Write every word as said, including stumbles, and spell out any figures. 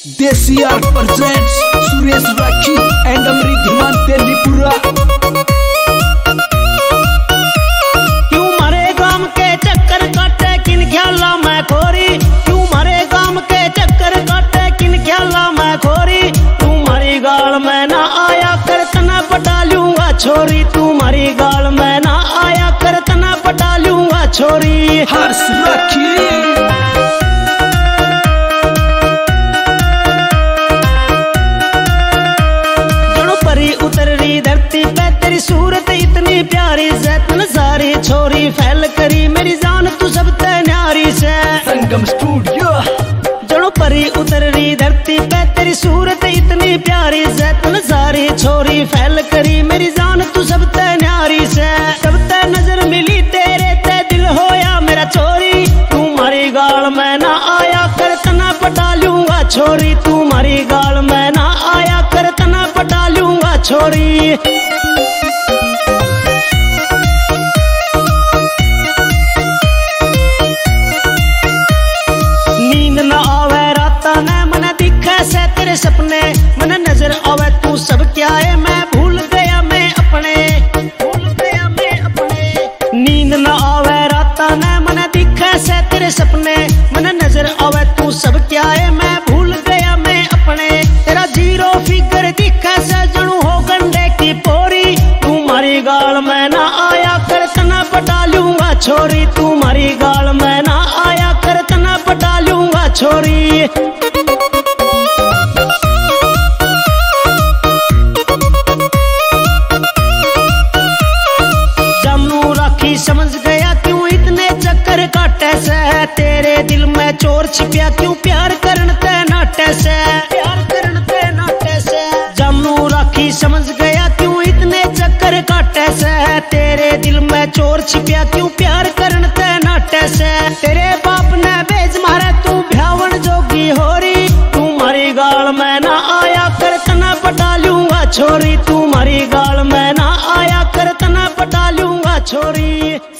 देसी art presents Suresh Rakhi and Amrit Telipura. क्यों मारे गांव के चक्कर काटे किन ख्याला मैं खोरी, क्यों मारे गांव के चक्कर काटे किन ख्याला मैं खोरी। तू मारी गाल में ना आया कर तना पटा लूंगा छोरी, तू मारी गाल में ना आया कर तना पटा लूंगा छोरी। हर्ष राखी उतर रही धरती पे तेरी सूरत इतनी प्यारी से, तन सारी छोरी फैल करी मेरी जान तू सब ते न्यारी से। संगम स्टूडियो जड़ों परी उतर रही धरती पे तेरी सूरत इतनी प्यारी से, तन सारी छोरी फैल करी मेरी जान तू सब ते न्यारी से। सब ते नजर मिली तेरे ते दिल होया मेरा चोरी, तू मारी गाल में ना आया कर तना पटा लूंगा छोरी, तू मारी गाल में ना आया कर तना पटा लूंगा छोरी। नींद न आवे राता ने मन दिखे से तेरे सपने, मन नजर आवे तू सब क्या है मैं भूल गया मैं अपने, भूल गया मैं अपने। नींद न आवे राता ने मन दिखे से तेरे सपने, मन नजर आवे तू सब क्या है मैं भूल गया मैं अपने। तेरा जीरो फिगर दिखे से जणू हो गंडे की पोरी, तू मारी गाल में ना आया कर तना पटा लूंगा छोरी, तू मारी गाल में ना आया कर तना पटा लूंगा छोरी। जमनू राखी समझ गया क्यों इतने चक्कर काटे से, तेरे दिल में चोर छिपिया क्यों प्यार करन ते नाटे से, प्यार करन ते नाटे से। जमनू राखी समझ गया क्यों इतने चक्कर काटे से, तेरे दिल में चोर छिपिया क्यों प्यार करन ते नाटे से। तेरे बाप ने भेज मारे तू भ्यावन जोगी होरी, तू मारी गाल में ना आया कर तना पटा लूंगा छोरी, तू मारी गाल में ना आया कर तना पटा लूंगा छोरी।